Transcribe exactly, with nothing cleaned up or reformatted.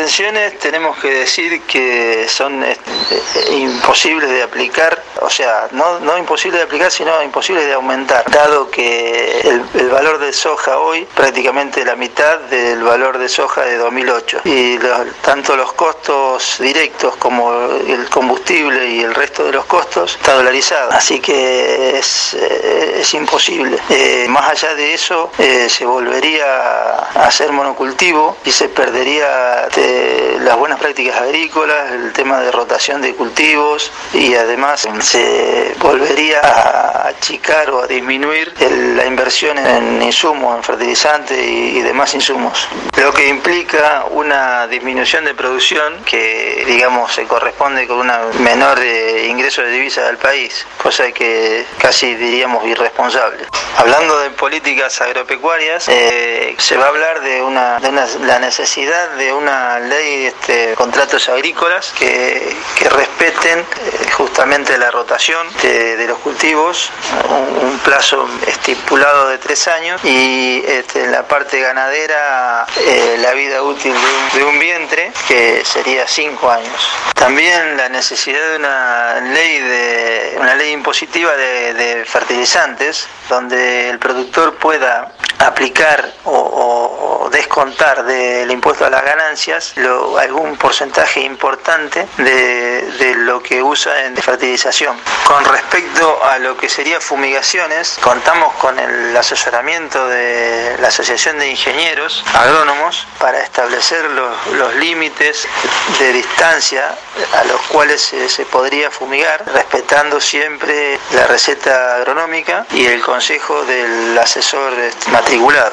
retenciones tenemos que decir que son eh, imposibles de aplicar, o sea, no, no imposibles de aplicar, sino imposibles de aumentar, dado que el, el valor de soja hoy prácticamente la mitad del valor de soja de dos mil ocho, y los, tanto los costos directos como el combustible y el resto de los costos está dolarizado, así que es, es imposible. Eh, más allá de eso, eh, se volvería a hacer monocultivo y se perdería de las buenas prácticas agrícolas, el tema de rotación de cultivos, y además se volvería a achicar o a disminuir el, la inversión en insumos, en fertilizantes y, y demás insumos, lo que implica una disminución de producción que, digamos, se corresponde con una menor eh, ingreso de divisas al país, cosa que casi diríamos irresponsable. Hablando de políticas agropecuarias, eh, se va a hablar de una, de una la necesidad de una ley este, de contratos agrícolas que, que respeten eh, justamente la rotación de, de los cultivos, un, un plazo estipulado de tres años, y este, en la parte ganadera eh, la vida útil de un, de un vientre, que sería cinco años. También la necesidad de una ley de una ley impositiva de, de fertilizantes, donde el productor pueda aplicar o, o, o descontar del impuesto a las ganancias lo, algún porcentaje importante de, de lo que usa en fertilización. Con respecto a lo que sería fumigaciones, contamos con el asesoramiento de la Asociación de Ingenieros Agrónomos para establecer los, los límites de distancia a los cuales se, se podría fumigar, respetando siempre la receta agronómica y el consejo del asesor matriculado.